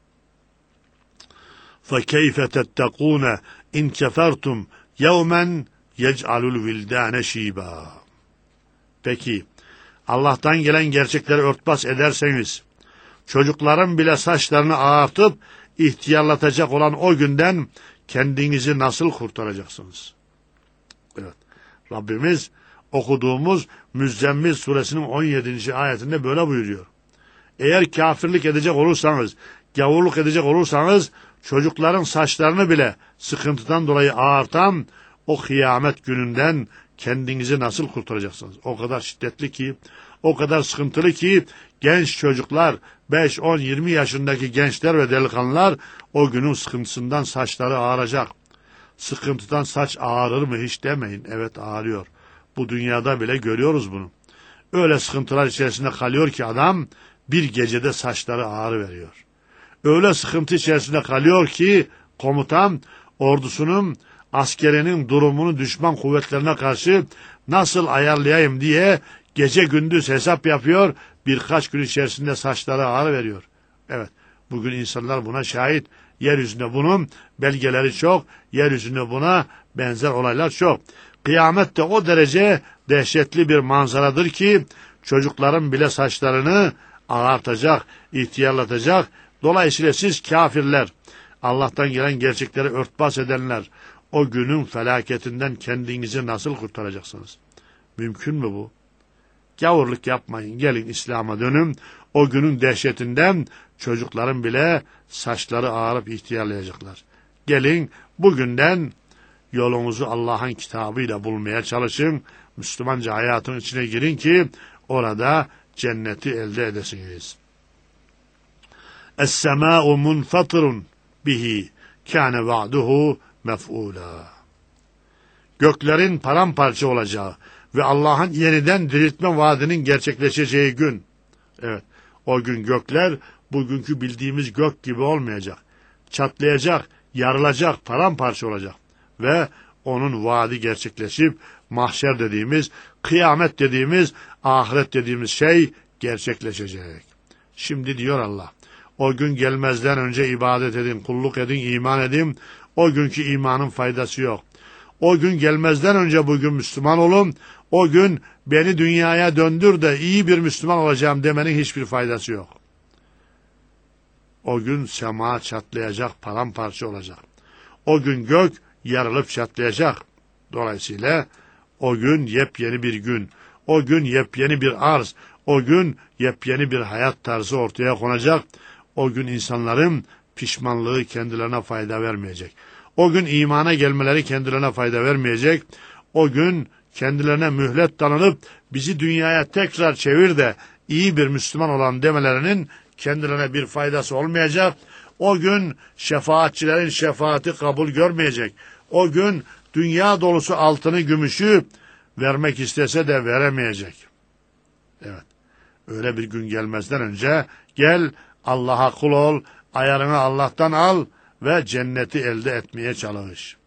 فَكَيْفَ تَتَّقُونَ اِنْ كَفَرْتُمْ يَوْمًا يَجْعَلُ الْوِلْدَانَ شِيبًا. Peki, Allah'tan gelen gerçekleri örtbas ederseniz, çocukların bile saçlarını ağartıp ihtiyarlatacak olan o günden kendinizi nasıl kurtaracaksınız? Evet, Rabbimiz okuduğumuz Müzzemmil suresinin on yedinci ayetinde böyle buyuruyor. Eğer kafirlik edecek olursanız, gavurluk edecek olursanız, çocukların saçlarını bile sıkıntıdan dolayı ağartan o kıyamet gününden kendinizi nasıl kurtaracaksınız? O kadar şiddetli ki, o kadar sıkıntılı ki, genç çocuklar, beş, on, yirmi yaşındaki gençler ve delikanlılar o günün sıkıntısından saçları ağaracak. Sıkıntıdan saç ağarır mı hiç demeyin. Evet, ağrıyor. Bu dünyada bile görüyoruz bunu. Öyle sıkıntılar içerisinde kalıyor ki adam bir gecede saçları ağrıveriyor. Öyle sıkıntı içerisinde kalıyor ki komutan ordusunun, askerinin durumunu düşman kuvvetlerine karşı nasıl ayarlayayım diye gece gündüz hesap yapıyor, birkaç gün içerisinde saçları ağrıveriyor. Evet, bugün insanlar buna şahit. Yeryüzünde bunun belgeleri çok, yeryüzünde buna benzer olaylar çok. Kıyamet de o derece dehşetli bir manzaradır ki çocukların bile saçlarını ağartacak, ihtiyarlatacak. Dolayısıyla siz kafirler, Allah'tan gelen gerçekleri örtbas edenler, o günün felaketinden kendinizi nasıl kurtaracaksınız? Mümkün mü bu? Gavurluk yapmayın, gelin İslam'a dönün. O günün dehşetinden çocukların bile saçları ağarıp ihtiyarlayacaklar. Gelin bugünden yolunuzu Allah'ın kitabıyla bulmaya çalışın. Müslümanca hayatın içine girin ki orada cenneti elde edesiniz. Es-semâ'u munfatirun bihi kâne va'duhu mef'ûlâ. Göklerin paramparça olacağı ve Allah'ın yeniden diriltme vaadinin gerçekleşeceği gün. Evet, o gün gökler bugünkü bildiğimiz gök gibi olmayacak. Çatlayacak, yarılacak, paramparça olacak. Ve onun vaadi gerçekleşip mahşer dediğimiz, kıyamet dediğimiz, ahiret dediğimiz şey gerçekleşecek. Şimdi diyor Allah, o gün gelmezden önce ibadet edin, kulluk edin, iman edin. O günkü imanın faydası yok. O gün gelmezden önce bugün Müslüman olun. O gün beni dünyaya döndür de iyi bir Müslüman olacağım demenin hiçbir faydası yok. O gün sema çatlayacak, paramparça olacak. O gün gök yarılıp çatlayacak. Dolayısıyla o gün yepyeni bir gün. O gün yepyeni bir arz. O gün yepyeni bir hayat tarzı ortaya konacak. O gün insanların pişmanlığı kendilerine fayda vermeyecek. O gün imana gelmeleri kendilerine fayda vermeyecek. O gün kendilerine mühlet tanınıp bizi dünyaya tekrar çevir de iyi bir Müslüman olan demelerinin kendilerine bir faydası olmayacak. O gün şefaatçilerin şefaati kabul görmeyecek. O gün dünya dolusu altını, gümüşü vermek istese de veremeyecek. Evet, öyle bir gün gelmezden önce gel Allah'a kul ol, ayarını Allah'tan al ve cenneti elde etmeye çalış.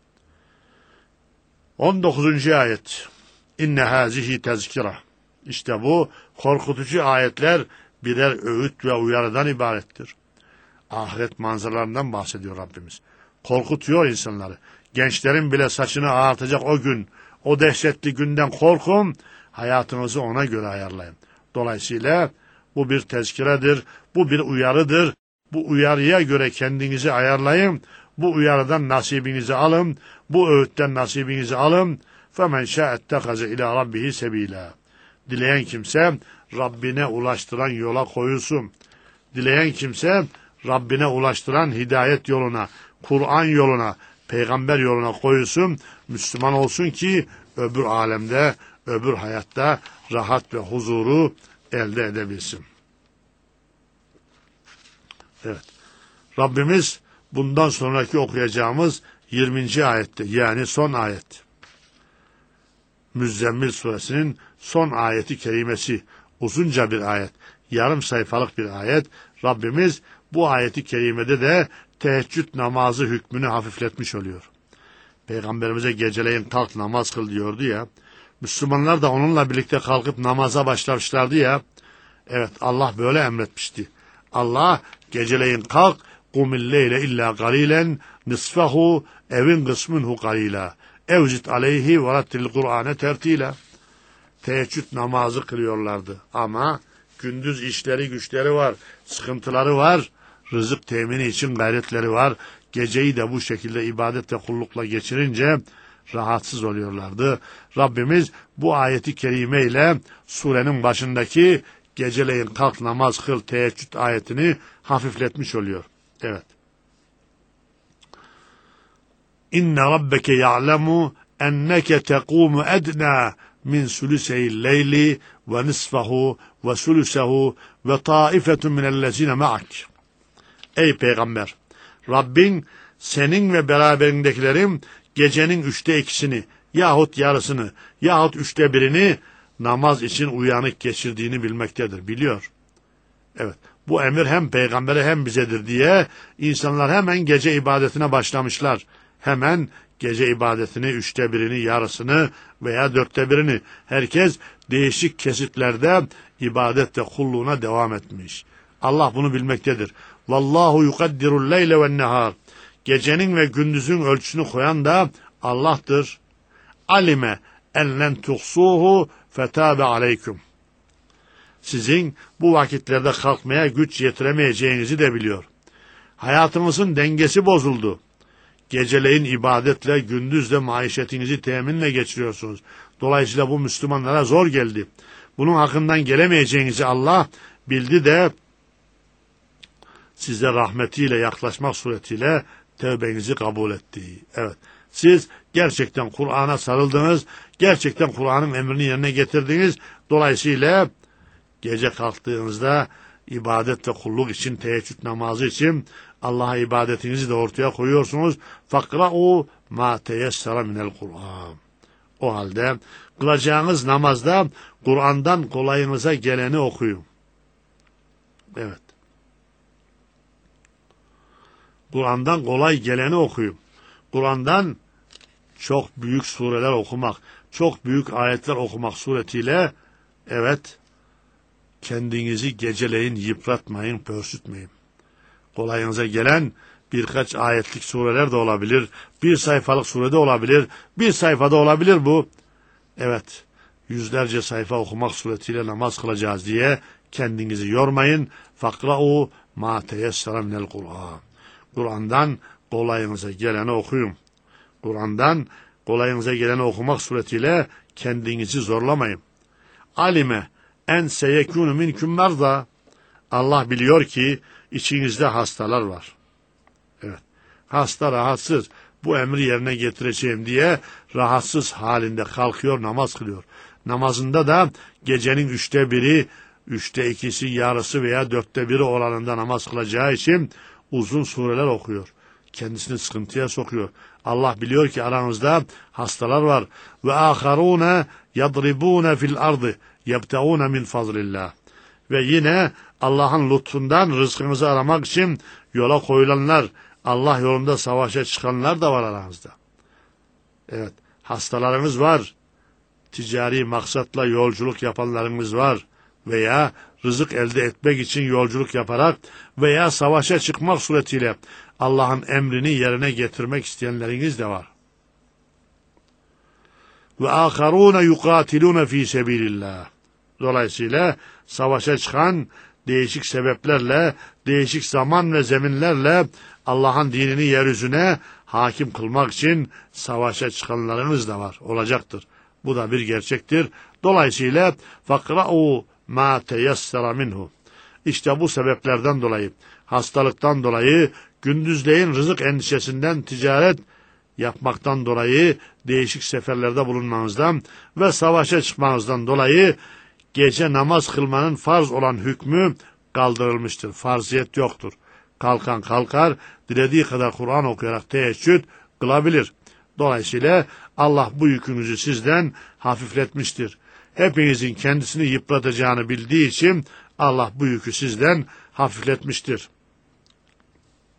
on dokuzuncu ayet. İnne hazihi tezkira. İşte bu korkutucu ayetler birer öğüt ve uyarıdan ibarettir. Ahiret manzaralarından bahsediyor Rabbimiz. Korkutuyor insanları. Gençlerin bile saçını ağartacak o gün, o dehşetli günden korkun, hayatınızı ona göre ayarlayın. Dolayısıyla bu bir tezkiredir, bu bir uyarıdır. Bu uyarıya göre kendinizi ayarlayın, bu uyarıdan nasibinizi alın, bu öğütten nasibinizi alın. فَمَنْ شَاءَ اتَّخَذَ اِلَى رَبِّهِ سَب۪يلًا. Dileyen kimse Rabbine ulaştıran yola koyulsun. Dileyen kimse Rabbine ulaştıran hidayet yoluna, Kur'an yoluna, peygamber yoluna koyulsun, Müslüman olsun ki öbür alemde, öbür hayatta rahat ve huzuru elde edebilsin. Evet. Rabbimiz bundan sonraki okuyacağımız yirminci ayette, yani son ayet. Müzzemmil suresinin son ayeti kerimesi, uzunca bir ayet, yarım sayfalık bir ayet. Rabbimiz bu ayeti kerimede de teheccüd namazı hükmünü hafifletmiş oluyor. Peygamberimize geceleyin kalk namaz kıl diyordu ya, Müslümanlar da onunla birlikte kalkıp namaza başlamışlardı ya. Evet, Allah böyle emretmişti. Allah geceleyin kalk, kumil leyle illa galilen nisfahu evin kısmınhu galila evzit aleyhi ve rattil Kur'ane tertila. Teheccüd namazı kılıyorlardı ama gündüz işleri güçleri var, sıkıntıları var, rızık temini için gayretleri var. Geceyi de bu şekilde ibadet ve kullukla geçirince rahatsız oluyorlardı. Rabbimiz bu ayeti kerime ile surenin başındaki geceleyin kalk namaz kıl teheccüd ayetini hafifletmiş oluyor. Evet. İnne rabbeke ya'lemu enneke tekumu edna min sülüseyil leyli ve nisfahu ve sülüsehu ve taifetun minellezine ma'ak. Ey peygamber! Rabbin senin ve beraberindekilerin gecenin üçte ikisini yahut yarısını yahut üçte birini namaz için uyanık geçirdiğini bilmektedir, biliyor. Evet, bu emir hem peygambere hem bizedir diye insanlar hemen gece ibadetine başlamışlar. Hemen gece ibadetini, üçte birini, yarısını veya dörtte birini, herkes değişik kesitlerde ibadet ve kulluğuna devam etmiş. Allah bunu bilmektedir. Vallahu yukaddirul leyle ve nehar. Gecenin ve gündüzün ölçüsünü koyan da Allah'tır. Alime en len tuhsuhu fetabe aleyküm. Sizin bu vakitlerde kalkmaya güç yetiremeyeceğinizi de biliyor. Hayatınızın dengesi bozuldu. Geceleyin ibadetle, gündüzle maişetinizi teminle geçiriyorsunuz. Dolayısıyla bu Müslümanlara zor geldi. Bunun hakkından gelemeyeceğinizi Allah bildi de size rahmetiyle yaklaşmak suretiyle tevbenizi kabul etti. Evet, siz gerçekten Kur'an'a sarıldınız, gerçekten Kur'an'ın emrini yerine getirdiniz. Dolayısıyla gece kalktığınızda ibadet ve kulluk için, teheccüd namazı için Allah'a ibadetinizi de ortaya koyuyorsunuz. Fakra'u ma teyessara minel Kur'an. O halde kılacağınız namazda Kur'an'dan kolayınıza geleni okuyun. Evet. Kur'an'dan kolay geleni okuyun. Kur'an'dan çok büyük sureler okumak, çok büyük ayetler okumak suretiyle, evet, kendinizi geceleyin yıpratmayın, pörsütmeyin. Kolayınıza gelen birkaç ayetlik sureler de olabilir, bir sayfalık surede olabilir, bir sayfada olabilir bu. Evet, yüzlerce sayfa okumak suretiyle namaz kılacağız diye kendinizi yormayın. Fakra'u ma teyessara minel Kur'an. Kur'an'dan kolayınıza geleni okuyun. Kur'an'dan kolayınıza geleni okumak suretiyle kendinizi zorlamayın. Alime en seyekûnü minküm merda. Allah biliyor ki içinizde hastalar var. Evet. Hasta, rahatsız. Bu emri yerine getireceğim diye rahatsız halinde kalkıyor, namaz kılıyor. Namazında da gecenin üçte biri, üçte ikisi, yarısı veya dörtte biri oranında namaz kılacağı için uzun sureler okuyor. Kendisini sıkıntıya sokuyor. Allah biliyor ki aranızda hastalar var. Ve aharune yadribune fil ardı yebteune min fazlillah. Ve yine Allah'ın lütfundan rızkınızı aramak için yola koyulanlar, Allah yolunda savaşa çıkanlar da var aranızda. Evet, hastalarınız var. Ticari maksatla yolculuk yapanlarınız var. Veya rızık elde etmek için yolculuk yaparak veya savaşa çıkmak suretiyle Allah'ın emrini yerine getirmek isteyenleriniz de var. Ve âkharûne yukâtilûne fî sebîlillâh. Dolayısıyla savaşa çıkan değişik sebeplerle, değişik zaman ve zeminlerle Allah'ın dinini yeryüzüne hakim kılmak için savaşa çıkanlarınız da var, olacaktır. Bu da bir gerçektir. Dolayısıyla fakra'u ma teyessera minhu. İşte bu sebeplerden dolayı, hastalıktan dolayı, gündüzleyin rızık endişesinden, ticaret yapmaktan dolayı, değişik seferlerde bulunmanızdan ve savaşa çıkmanızdan dolayı gece namaz kılmanın farz olan hükmü kaldırılmıştır. Farziyet yoktur. Kalkan kalkar, dilediği kadar Kur'an okuyarak teheccüd kılabilir. Dolayısıyla Allah bu yükünüzü sizden hafifletmiştir. Hepinizin kendisini yıpratacağını bildiği için Allah bu yükü sizden hafifletmiştir.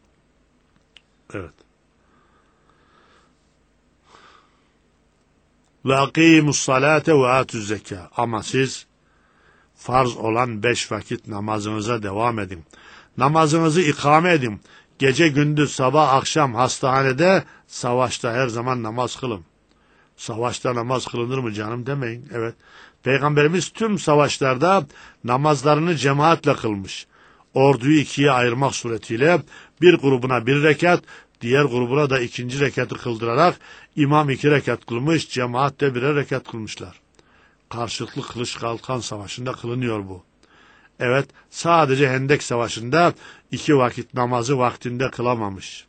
Evet. ve akimus salate ve atuz zeka. Ama siz farz olan beş vakit namazınıza devam edin. Namazınızı ikame edin. Gece gündüz sabah akşam hastanede savaşta her zaman namaz kılın. Savaşta namaz kılınır mı canım demeyin. Evet. Peygamberimiz tüm savaşlarda namazlarını cemaatle kılmış. Orduyu ikiye ayırmak suretiyle bir grubuna bir rekat, diğer grubuna da ikinci rekatı kıldırarak imam iki rekat kılmış, cemaat de birer rekat kılmışlar. Karşılıklı kılıç kalkan savaşında kılınıyor bu. Evet, sadece Hendek Savaşı'nda iki vakit namazı vaktinde kılamamış.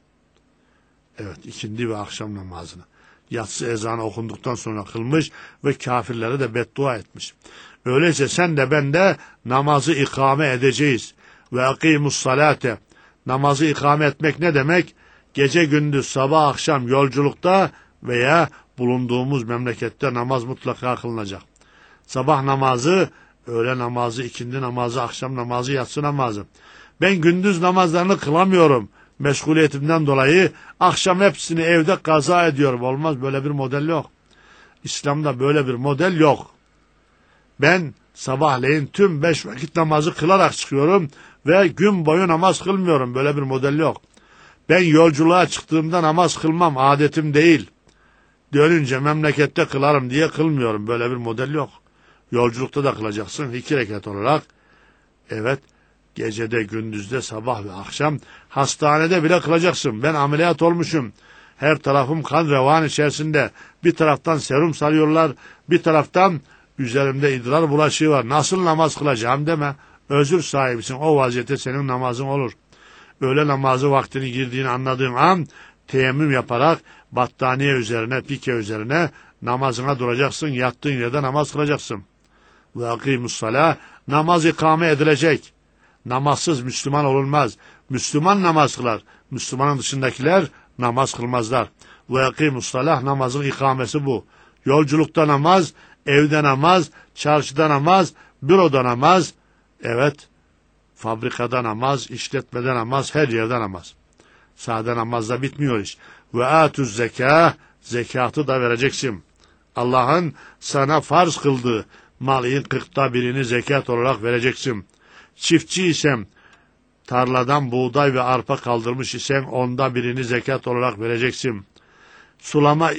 Evet, ikindi ve akşam namazını. Yatsı ezanı okunduktan sonra kılmış ve kafirlere de beddua etmiş. Öyleyse sen de ben de namazı ikame edeceğiz. Ve akimus salate. Namazı ikame etmek ne demek? Gece gündüz sabah akşam yolculukta veya bulunduğumuz memlekette namaz mutlaka kılınacak. Sabah namazı, öğle namazı, ikindi namazı, akşam namazı, yatsı namazı. Ben gündüz namazlarını kılamıyorum. Meşguliyetimden dolayı akşam hepsini evde kaza ediyorum. Olmaz, böyle bir model yok. İslam'da böyle bir model yok. Ben sabahleyin tüm beş vakit namazı kılarak çıkıyorum ve gün boyu namaz kılmıyorum. Böyle bir model yok. Ben yolculuğa çıktığımda namaz kılmam, adetim değil. Dönünce memlekette kılarım diye kılmıyorum. Böyle bir model yok. Yolculukta da kılacaksın iki rekat olarak. Evet, gecede, gündüzde, sabah ve akşam hastanede bile kılacaksın. Ben ameliyat olmuşum. Her tarafım kan revan içerisinde. Bir taraftan serum sarıyorlar, bir taraftan üzerimde idrar bulaşığı var. Nasıl namaz kılacağım deme. Özür sahibisin. O vaziyette senin namazın olur. Öğle namazı vaktini girdiğini anladığın an teyemmüm yaparak battaniye üzerine, pike üzerine namazına duracaksın. Yattığın yerde namaz kılacaksın. Ve akimus salah, namaz ikame edilecek. Namazsız Müslüman olunmaz. Müslüman namaz kılar. Müslümanın dışındakiler namaz kılmazlar. Ve akimus salah, namazın ikamesi bu. Yolculukta namaz, evde namaz, çarşıda namaz, büroda namaz, evet, fabrikada namaz, işletmede namaz, her yerde namaz. Sade namazla bitmiyor iş. Ve atuz zeka, zekatı da vereceksin. Allah'ın sana farz kıldığı malın kırkta birini zekat olarak vereceksin. Çiftçi isem, tarladan buğday ve arpa kaldırmış isen onda birini zekat olarak vereceksin. Sulama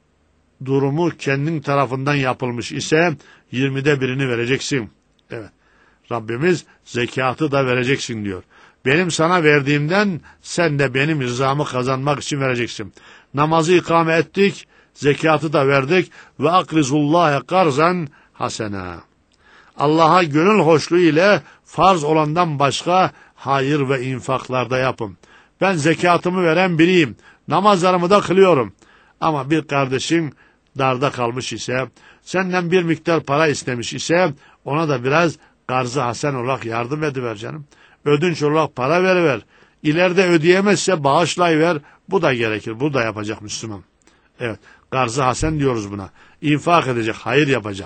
durumu kendin tarafından yapılmış ise yirmide birini vereceksin. Evet. Rabbimiz zekatı da vereceksin diyor. Benim sana verdiğimden sen de benim rızamı kazanmak için vereceksin. Namazı ikame ettik, zekatı da verdik ve akrizullâhe karzan hasena. Allah'a gönül hoşluğu ile farz olandan başka hayır ve infaklarda yapın. Ben zekatımı veren biriyim. Namazlarımı da kılıyorum. Ama bir kardeşin darda kalmış ise, senden bir miktar para istemiş ise ona da biraz garzı hasen olarak yardım ediver canım. Ödünç olarak para veriver. İleride ödeyemezse bağışlayıver. Bu da gerekir. Bu da yapacak Müslüman. Evet. Garzı hasen diyoruz buna. İnfak edecek. Hayır yapacak.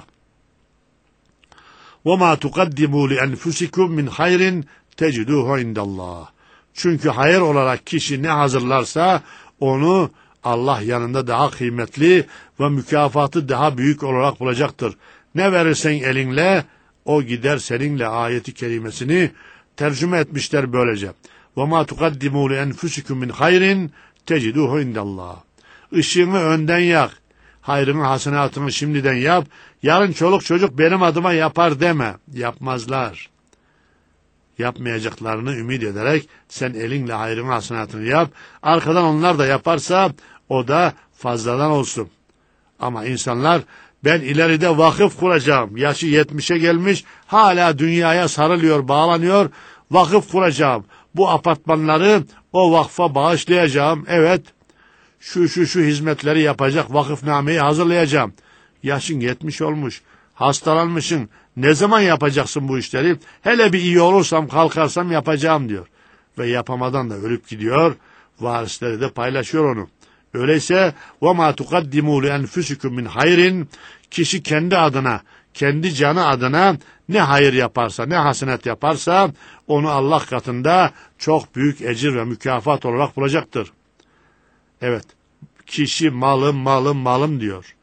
وَمَا تُقَدِّمُوا لِأَنْفُسِكُمْ مِنْ خَيْرٍ تَجِدُوهُ عِنْدَ اللّٰهِ. Çünkü hayır olarak kişi ne hazırlarsa onu Allah yanında daha kıymetli ve mükafatı daha büyük olarak bulacaktır. Ne verirsen elinle o gider seninle ayeti kerimesini tercüme etmişler böylece. وَمَا تُقَدِّمُوا لِأَنْفُسِكُمْ مِنْ خَيْرٍ تَجِدُوهُ عِنْدَ اللّٰهِ. Işığını önden yak. Hayrını, hasenatını şimdiden yap. Yarın çoluk çocuk benim adıma yapar deme. Yapmazlar. Yapmayacaklarını ümit ederek sen elinle hayrını, hasenatını yap. Arkadan onlar da yaparsa o da fazladan olsun. Ama insanlar, ben ileride vakıf kuracağım. Yaşı yetmişe gelmiş, hala dünyaya sarılıyor, bağlanıyor. Vakıf kuracağım. Bu apartmanları o vakfa bağışlayacağım. Evet, şu şu şu hizmetleri yapacak vakıfnameyi hazırlayacağım. Yaşın yetmiş olmuş, hastalanmışsın. Ne zaman yapacaksın bu işleri? Hele bir iyi olursam, kalkarsam yapacağım diyor. Ve yapamadan da ölüp gidiyor. Varisleri de paylaşıyor onu. Öyleyse وَمَا تُقَدِّمُوا لِأَنْفُسِكُمْ مِنْ hayrin, kişi kendi adına, kendi canı adına ne hayır yaparsa, ne hasenet yaparsa onu Allah katında çok büyük ecir ve mükafat olarak bulacaktır. Evet, kişi malım malım malım diyor.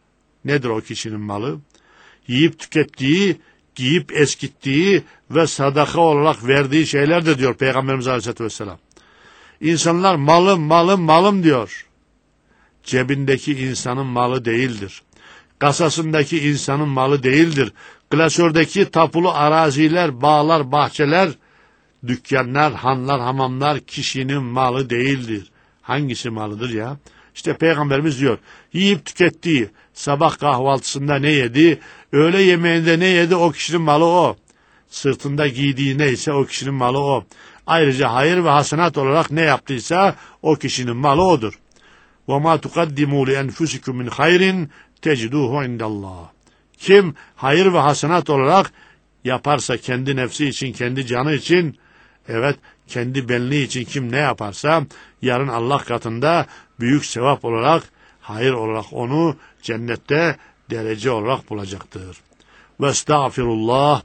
Nedir o kişinin malı? Yiyip tükettiği, giyip eskittiği ve sadaka olarak verdiği şeyler de diyor Peygamberimiz Aleyhisselatü Vesselam. İnsanlar malım, malım, malım diyor. Cebindeki insanın malı değildir. Kasasındaki insanın malı değildir. Klasördeki tapulu araziler, bağlar, bahçeler, dükkanlar, hanlar, hamamlar kişinin malı değildir. Hangisi malıdır ya? İşte Peygamberimiz diyor, yiyip tükettiği, sabah kahvaltısında ne yedi, öğle yemeğinde ne yedi, o kişinin malı o. Sırtında giydiği neyse o kişinin malı o. Ayrıca hayır ve hasenat olarak ne yaptıysa o kişinin malı odur. وَمَا تُقَدِّمُوا لِأَنْفُسِكُمْ مِنْ خَيْرٍ تَجِدُوهُ عِنْدَ اللّٰهِ. Kim hayır ve hasenat olarak yaparsa kendi nefsi için, kendi canı için, evet kendi benliği için kim ne yaparsa yarın Allah katında büyük sevap olarak, hayır olarak onu cennette derece olarak bulacaktır. Ve estağfirullah.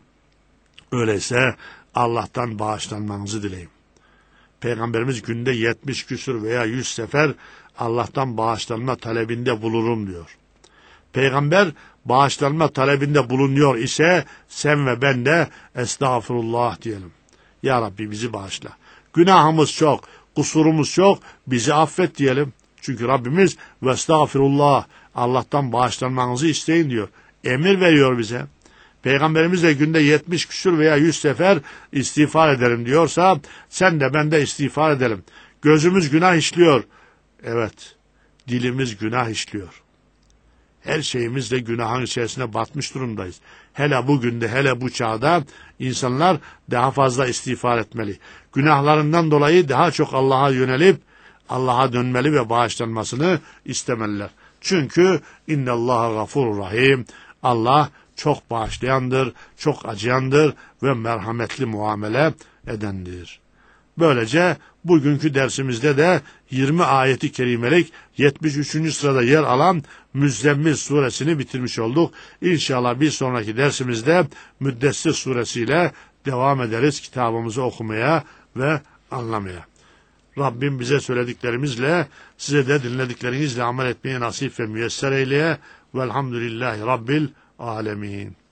Öyleyse Allah'tan bağışlanmanızı dileyim. Peygamberimiz günde yetmiş küsur veya yüz sefer Allah'tan bağışlanma talebinde bulurum diyor. Peygamber bağışlanma talebinde bulunuyor ise sen ve ben de estağfurullah diyelim. Ya Rabbi bizi bağışla. Günahımız çok, kusurumuz çok, bizi affet diyelim. Çünkü Rabbimiz ve estağfirullah, Allah'tan bağışlanmanızı isteyin diyor. Emir veriyor bize. Peygamberimiz de günde yetmiş küsur veya yüz sefer istiğfar ederim diyorsa sen de ben de istiğfar edelim. Gözümüz günah işliyor. Evet, dilimiz günah işliyor. Her şeyimizle günahın içerisine batmış durumdayız. Hele bugün de, hele bu çağda insanlar daha fazla istiğfar etmeli. Günahlarından dolayı daha çok Allah'a yönelip Allah'a dönmeli ve bağışlanmasını istemeliler. Çünkü innallaha gafurur rahim. Allah çok bağışlayandır, çok acıyandır ve merhametli muamele edendir. Böylece bugünkü dersimizde de yirmi ayeti kerimelik yetmiş üçüncü sırada yer alan Müzzemmil suresini bitirmiş olduk. İnşallah bir sonraki dersimizde Müddessir suresiyle devam ederiz kitabımızı okumaya ve anlamaya. Rabbim bize söylediklerimizle, size de dinlediklerinizle amel etmeyi nasip ve müyesser eyleye. Velhamdülillahi Rabbil alemin.